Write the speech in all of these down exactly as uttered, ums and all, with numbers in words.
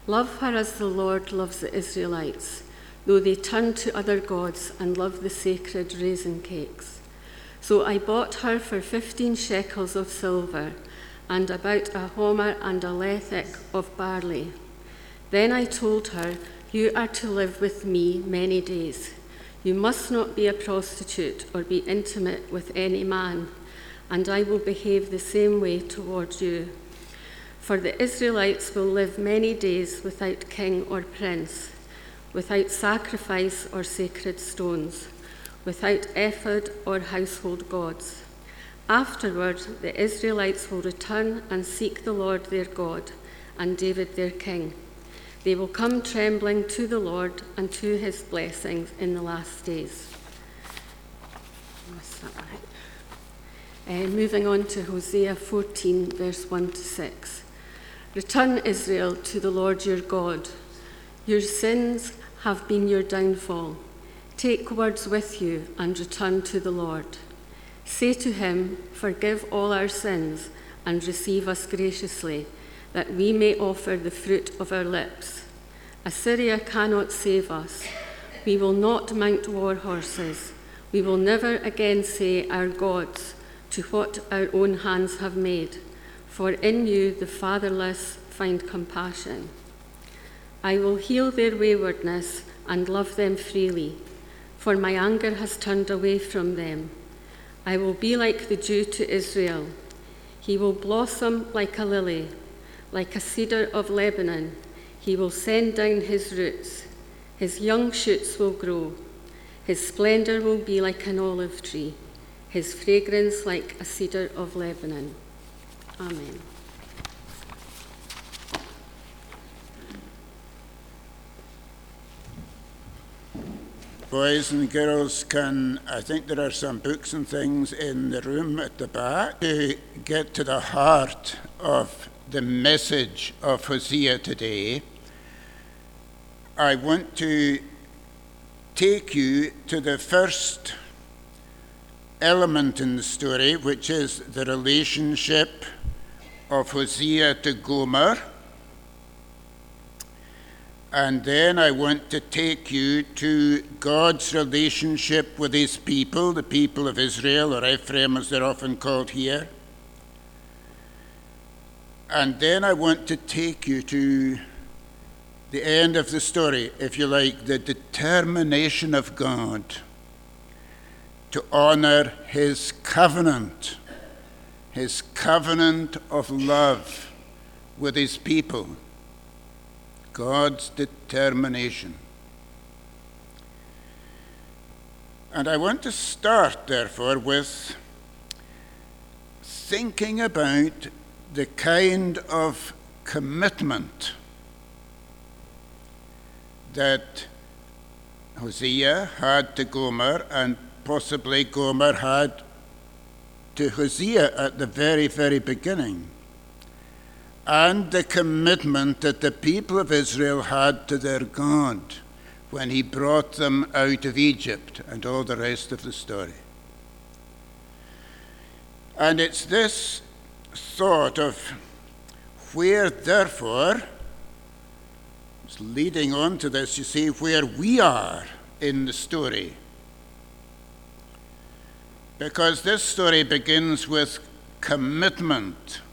Love her as the Lord loves the Israelites, though they turn to other gods and love the sacred raisin cakes. So I bought her for fifteen shekels of silver, and about a homer and a lethek of barley. Then I told her, you are to live with me many days. You must not be a prostitute or be intimate with any man, and I will behave the same way toward you. For the Israelites will live many days without king or prince, without sacrifice or sacred stones, without ephod or household gods. Afterward, the Israelites will return and seek the Lord their God and David their king. They will come trembling to the Lord and to his blessings in the last days. Uh, moving on to Hosea fourteen, verse one to six. Return, Israel, to the Lord your God. Your sins have been your downfall. Take words with you and return to the Lord. Say to him, forgive all our sins and receive us graciously, that we may offer the fruit of our lips. Assyria cannot save us. We will not mount war horses. We will never again say, our gods, to what our own hands have made. For in you the fatherless find compassion. I will heal their waywardness and love them freely, for my anger has turned away from them. I will be like the dew to Israel. He will blossom like a lily, like a cedar of Lebanon. He will send down his roots. His young shoots will grow. His splendor will be like an olive tree, his fragrance like a cedar of Lebanon. Amen. Boys and girls, can I think there are some books and things in the room at the back to get to the heart of the message of Hosea today. I want to take you to the first element in the story, which is the relationship of Hosea to Gomer. And then I want to take you to God's relationship with his people, the people of Israel, or Ephraim as they're often called here. And then I want to take you to the end of the story, if you like, the determination of God to honor his covenant, his covenant of love with his people. God's determination. And I want to start, therefore, with thinking about the kind of commitment that Hosea had to Gomer, and possibly Gomer had to Hosea at the very, very beginning, and the commitment that the people of Israel had to their God when he brought them out of Egypt, and all the rest of the story. And it's this thought of where, therefore, it's leading on to this, you see, where we are in the story. Because this story begins with commitment.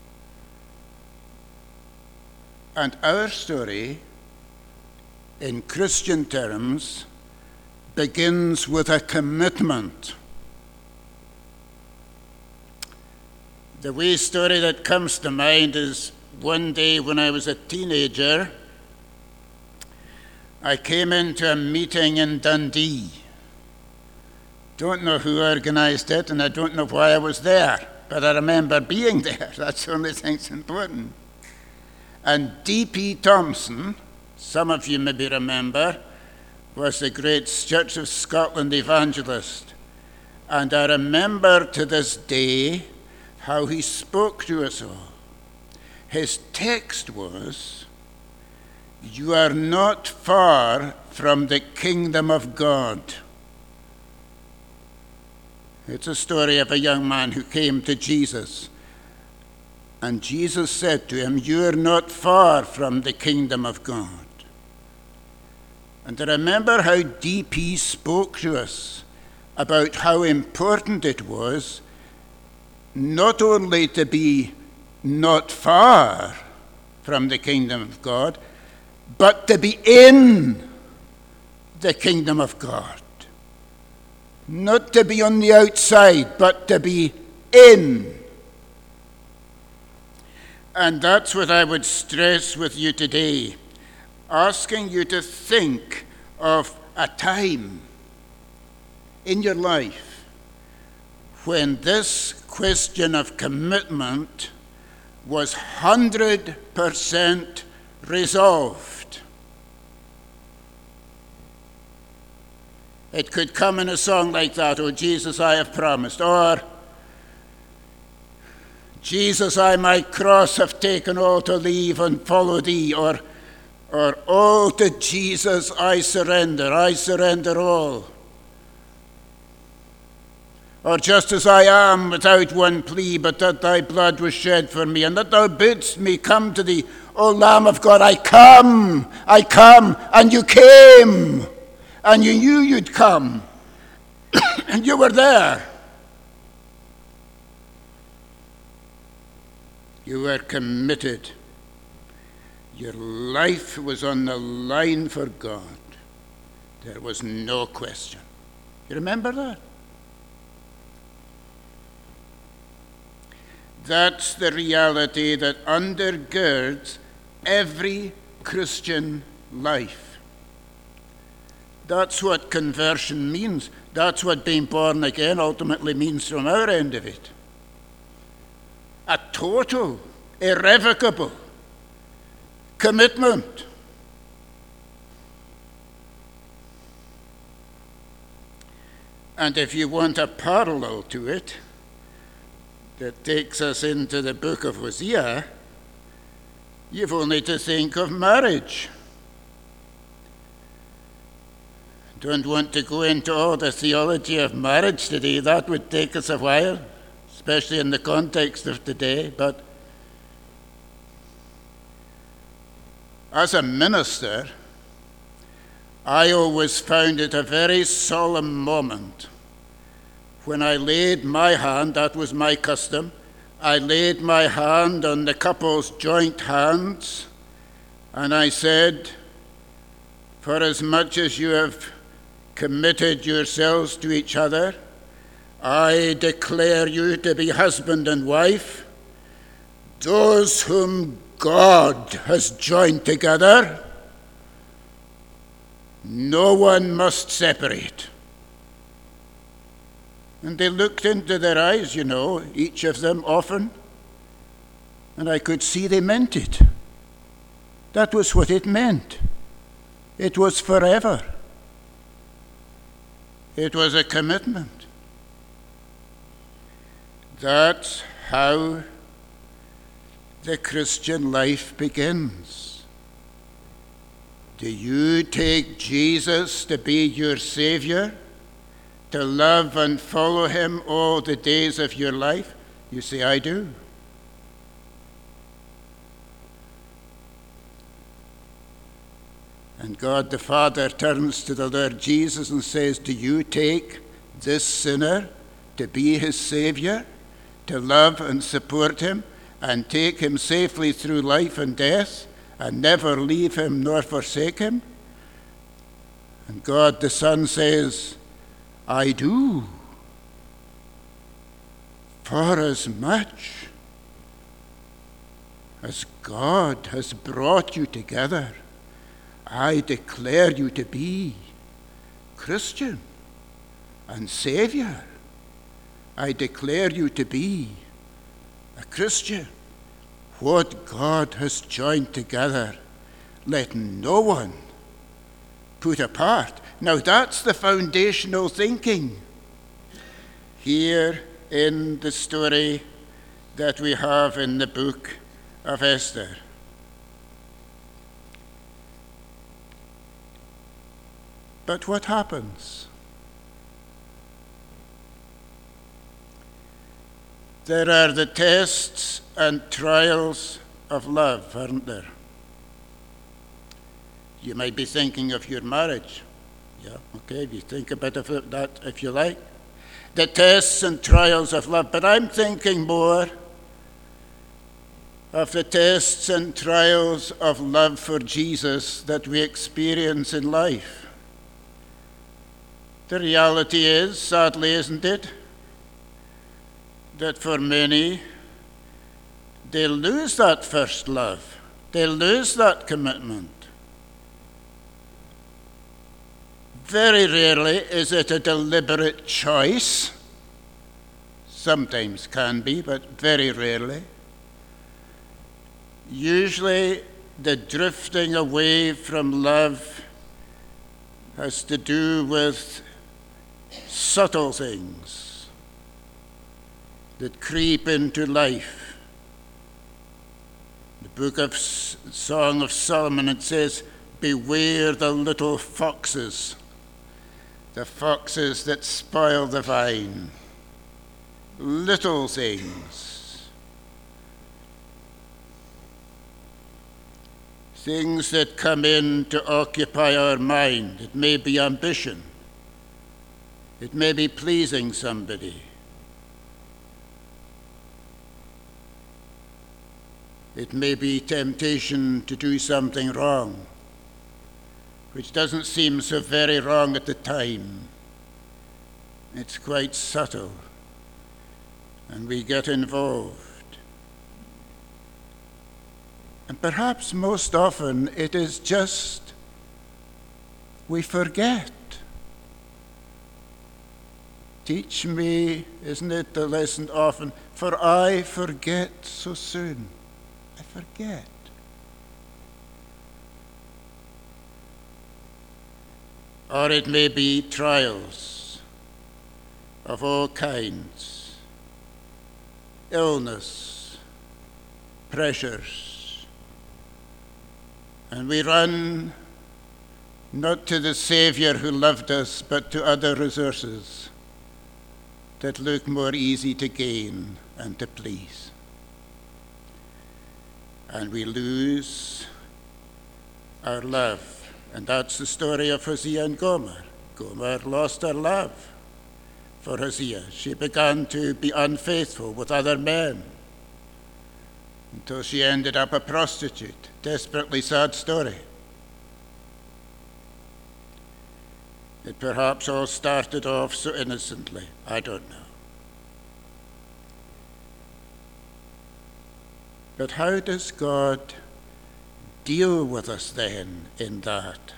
And our story, in Christian terms, begins with a commitment. The wee story that comes to mind is one day when I was a teenager, I came into a meeting in Dundee. Don't know who organised it, and I don't know why I was there, but I remember being there. That's the only thing that's important. And D P Thompson, some of you maybe remember, was the great Church of Scotland evangelist. And I remember to this day how he spoke to us all. His text was, "You are not far from the kingdom of God." It's a story of a young man who came to Jesus And Jesus said to him, "You are not far from the kingdom of God." And I remember how D P spoke to us about how important it was not only to be not far from the kingdom of God, but to be in the kingdom of God. Not to be on the outside, but to be in. And that's what I would stress with you today, asking you to think of a time in your life when this question of commitment was one hundred percent resolved. It could come in a song like that, "Oh Jesus, I have promised," or "Jesus, I my cross have taken all to leave and follow thee," or, or "All to Jesus I surrender, I surrender all." Or "Just as I am, without one plea, but that thy blood was shed for me, and that thou bidst me come to thee, O Lamb of God, I come, I come," and you came, and you knew you'd come, and you were there. You were committed. Your life was on the line for God. There was no question. You remember that? That's the reality that undergirds every Christian life. That's what conversion means. That's what being born again ultimately means from our end of it. A total, irrevocable commitment. And if you want a parallel to it that takes us into the book of Hosea, you've only to think of marriage. Don't want to go into all the theology of marriage today. That would take us a while, especially in the context of today. But as a minister, I always found it a very solemn moment when I laid my hand, that was my custom, I laid my hand on the couple's joint hands, and I said, "For as much as you have committed yourselves to each other, I declare you to be husband and wife. Those whom God has joined together, no one must separate." And they looked into their eyes, you know, each of them often, and I could see they meant it. That was what it meant. It was forever. It was a commitment. That's how the Christian life begins. Do you take Jesus to be your Savior, to love and follow him all the days of your life? You say, "I do." And God the Father turns to the Lord Jesus and says, "Do you take this sinner to be his Savior, to love and support him, and take him safely through life and death, and never leave him nor forsake him?" And God the Son says, "I do. For as much as God has brought you together, I declare you to be Christian and Savior. I declare you to be a Christian. What God has joined together, let no one put apart." Now that's the foundational thinking here in the story that we have in the book of Esther. But what happens? There are the tests and trials of love, aren't there? You might be thinking of your marriage. Yeah, okay, you think a bit of that if you like. The tests and trials of love. But I'm thinking more of the tests and trials of love for Jesus that we experience in life. The reality is, sadly, isn't it, that for many, they lose that first love. They lose that commitment. Very rarely is it a deliberate choice. Sometimes can be, but very rarely. Usually, the drifting away from love has to do with subtle things that creep into life. The book of Song of Solomon, it says, beware the little foxes, the foxes that spoil the vine. Little things. Things that come in to occupy our mind. It may be ambition. It may be pleasing somebody. It may be temptation to do something wrong, which doesn't seem so very wrong at the time. It's quite subtle, and we get involved. And perhaps most often it is just we forget. Teach me, isn't it the lesson often, for I forget so soon. I forget. Or it may be trials of all kinds, illness, pressures, and we run not to the Saviour who loved us, but to other resources that look more easy to gain and to please. And we lose our love. And that's the story of Hosea and Gomer. Gomer lost her love for Hosea. She began to be unfaithful with other men until she ended up a prostitute. Desperately sad story. It perhaps all started off so innocently. I don't know. But how does God deal with us then in that?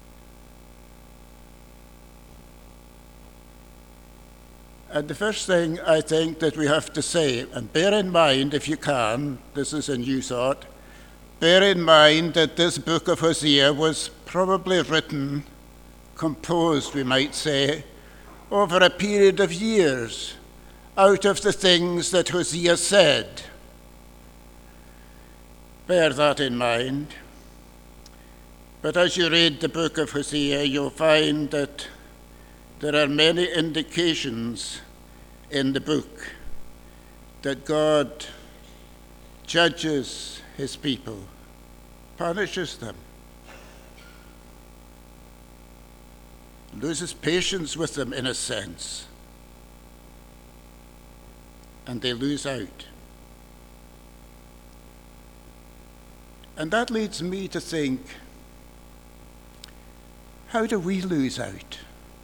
And the first thing I think that we have to say, and bear in mind if you can, this is a new thought, bear in mind that this book of Hosea was probably written, composed, we might say, over a period of years out of the things that Hosea said. Bear that in mind. But as you read the book of Hosea, you'll find that there are many indications in the book that God judges his people, punishes them, loses patience with them in a sense, and they lose out. And that leads me to think, how do we lose out?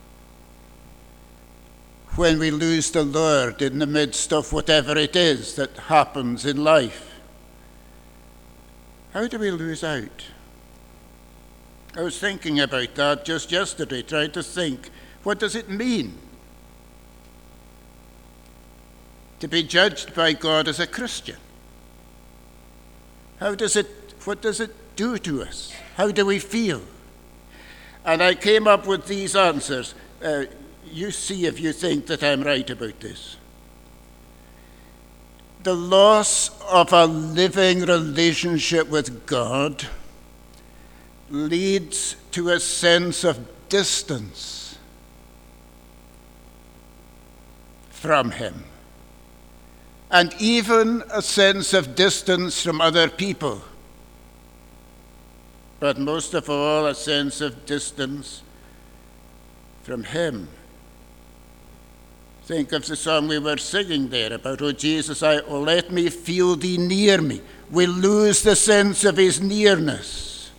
When we lose the Lord in the midst of whatever it is that happens in life. How do we lose out? I was thinking about that just yesterday, trying to think, what does it mean to be judged by God as a Christian? How does it, what does it do to us? How do we feel? And I came up with these answers. Uh, you see if you think that I'm right about this. The loss of a living relationship with God leads to a sense of distance from him and even a sense of distance from other people. But most of all, a sense of distance from him. Think of the song we were singing there about, oh Jesus, I, oh let me feel thee near me. We lose the sense of his nearness.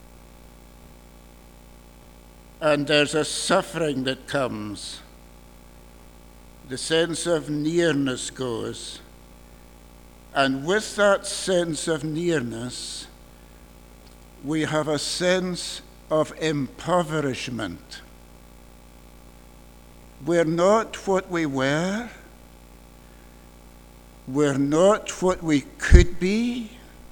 And there's a suffering that comes. The sense of nearness goes. And with that sense of nearness, we have a sense of impoverishment. We're not what we were. We're not what we could be.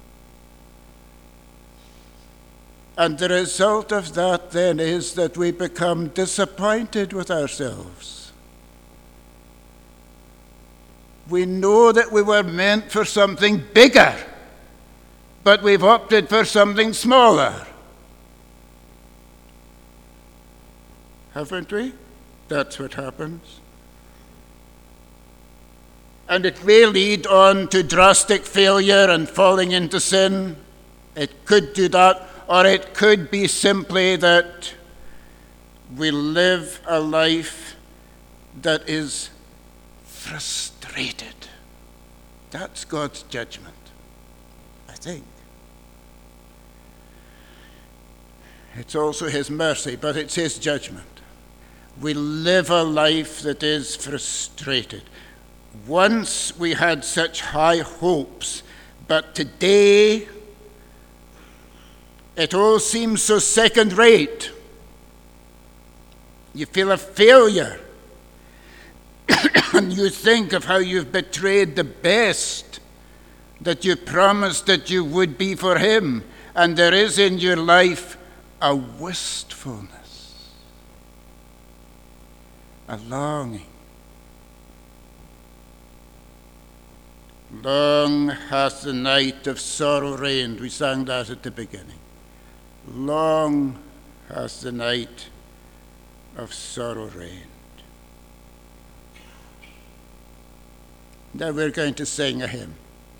And the result of that then is that we become disappointed with ourselves. We know that we were meant for something bigger, but we've opted for something smaller. Haven't we? That's what happens. And it may lead on to drastic failure and falling into sin. It could do that, or it could be simply that we live a life that is frustrated. That's God's judgment, I think. It's also his mercy, but it's his judgment. We live a life that is frustrated. Once we had such high hopes, but today it all seems so second-rate. You feel a failure. And you think of how you've betrayed the best that you promised that you would be for him. And there is in your life a wistfulness, a longing. Long hath the night of sorrow reigned. We sang that at the beginning. Long hath the night of sorrow reigned. Now we're going to sing a hymn,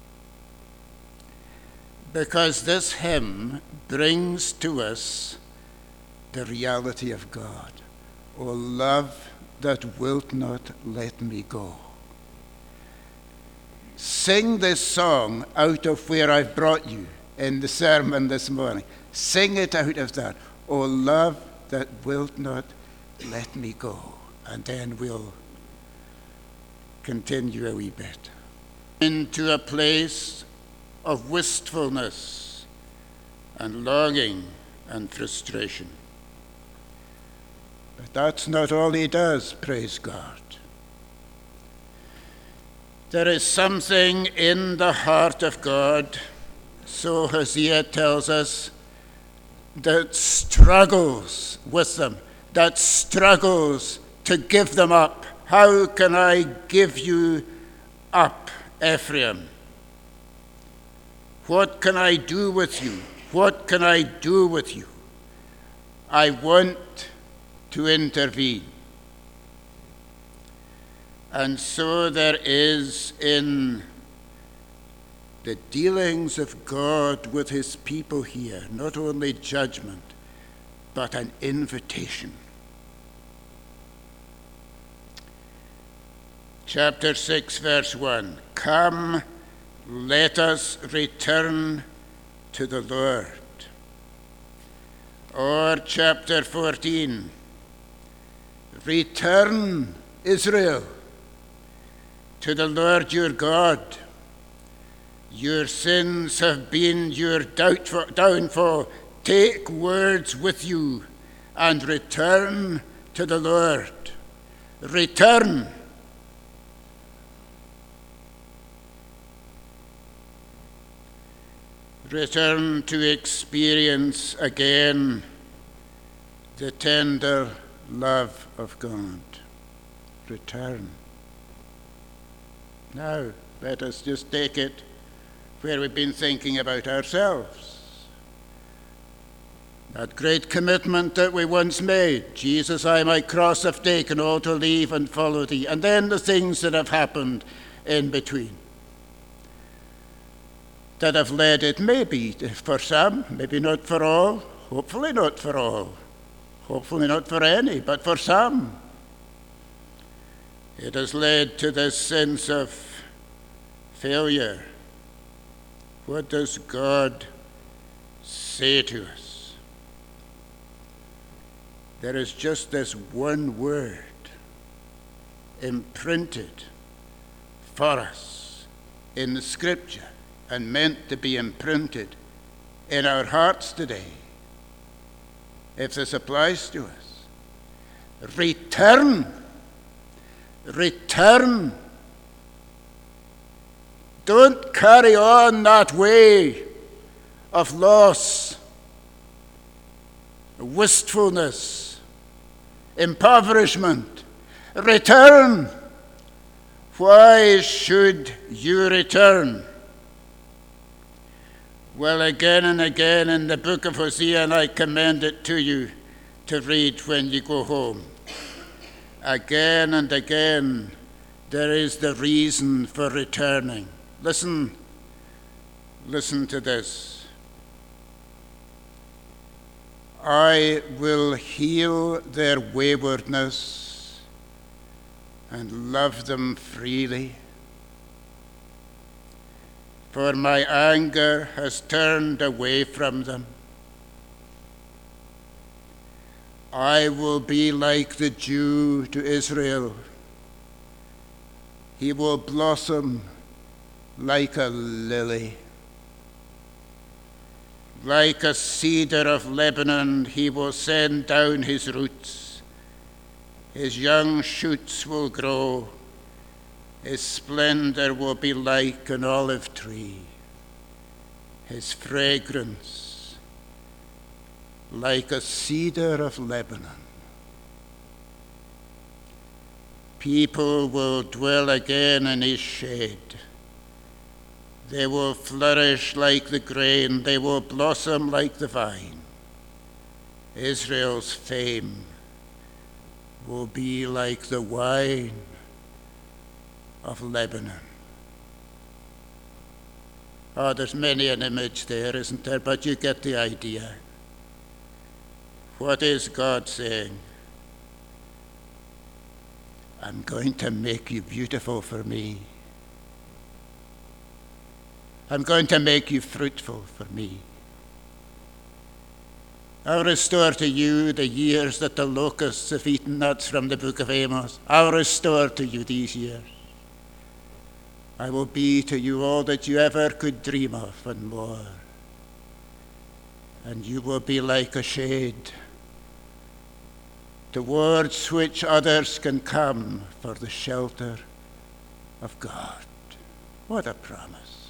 because this hymn brings to us the reality of God. O love that wilt not let me go. Sing this song out of where I've brought you in the sermon this morning. Sing it out of that. O love that wilt not let me go. And then we'll continue a wee bit. Into a place of wistfulness and longing and frustration. But that's not all he does, praise God. There is something in the heart of God, so Hosea tells us, that struggles with them, that struggles to give them up. How can I give you up, Ephraim? What can I do with you? What can I do with you? I want to intervene. And so there is in the dealings of God with his people here, not only judgment, but an invitation. Chapter six, verse one. Come, let us return to the Lord. Or chapter fourteen. Return, Israel, to the Lord your God. Your sins have been your downfall. Take words with you and return to the Lord. Return. Return to experience again the tender love of God. Return. Now, let us just take it where we've been thinking about ourselves. That great commitment that we once made, Jesus, I my cross have taken, all to leave and follow thee. And then the things that have happened in between. that have led it, maybe for some, maybe not for all, hopefully not for all, hopefully not for any, but for some. It has led to this sense of failure. What does God say to us? There is just this one word imprinted for us in the Scripture and meant to be imprinted in our hearts today, if this applies to us. Return. Return. Don't carry on that way of loss, wistfulness, impoverishment. Return. Why should you return? Well, again and again in the book of Hosea, and I commend it to you to read when you go home. Again and again, there is the reason for returning. Listen, listen to this. I will heal their waywardness and love them freely. For my anger has turned away from them. I will be like the dew to Israel. He will blossom like a lily. Like a cedar of Lebanon, he will send down his roots. His young shoots will grow. His splendor will be like an olive tree. His fragrance like a cedar of Lebanon. People will dwell again in his shade. They will flourish like the grain. They will blossom like the vine. Israel's fame will be like the wine of Lebanon. Oh, there's many an image there, isn't there? But you get the idea. What is God saying? I'm going to make you beautiful for me. I'm going to make you fruitful for me. I'll restore to you the years that the locusts have eaten. That's from the book of Amos. I'll restore to you these years. I will be to you all that you ever could dream of and more. And you will be like a shade towards which others can come for the shelter of God. What a promise.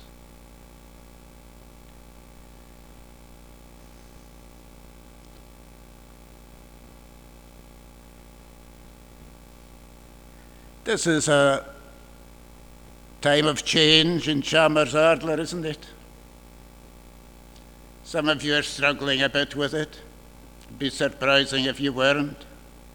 This is a time of change in Chalmers Ardler, isn't it? Some of you are struggling a bit with it. It'd be surprising if you weren't.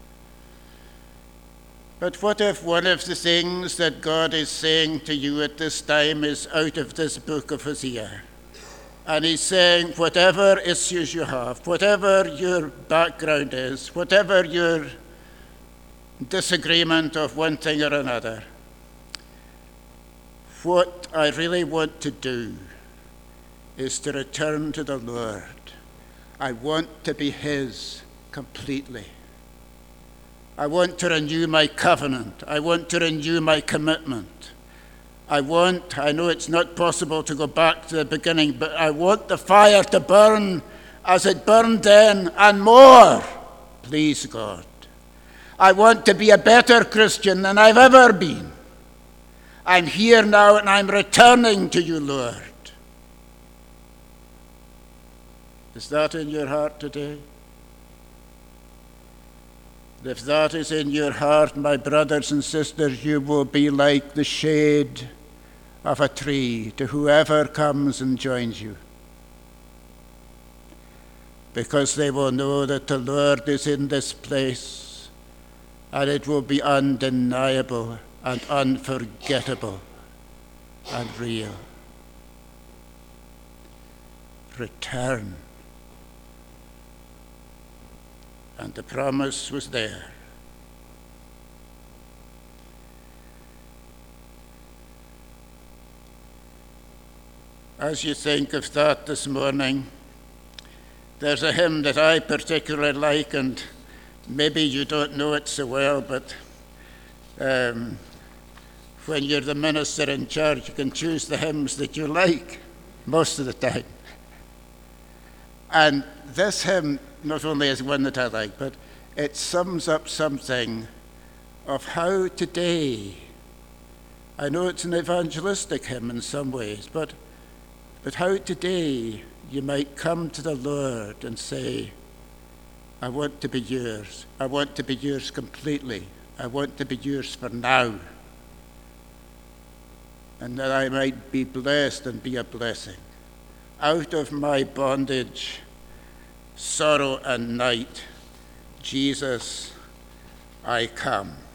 But what if one of the things that God is saying to you at this time is out of this book of Hosea? And he's saying, whatever issues you have, whatever your background is, whatever your disagreement of one thing or another, what I really want to do is to return to the Lord. I want to be his completely. I want to renew my covenant. I want to renew my commitment. I want, I know it's not possible to go back to the beginning, but I want the fire to burn as it burned then and more, please God. I want to be a better Christian than I've ever been. I'm here now and I'm returning to you, Lord. Is that in your heart today? If that is in your heart, my brothers and sisters, you will be like the shade of a tree to whoever comes and joins you. Because they will know that the Lord is in this place, and it will be undeniable and unforgettable and real. return. And the promise was there. As you think of that this morning, there's a hymn that I particularly like, and maybe you don't know it so well, but um, when you're the minister in charge, you can choose the hymns that you like most of the time. And this hymn not only is one that I like, but it sums up something of how today, I know it's an evangelistic hymn in some ways, but But how today you might come to the Lord and say, I want to be yours. I want to be yours completely. I want to be yours for now. And that I might be blessed and be a blessing. Out of my bondage, sorrow and night, Jesus, I come.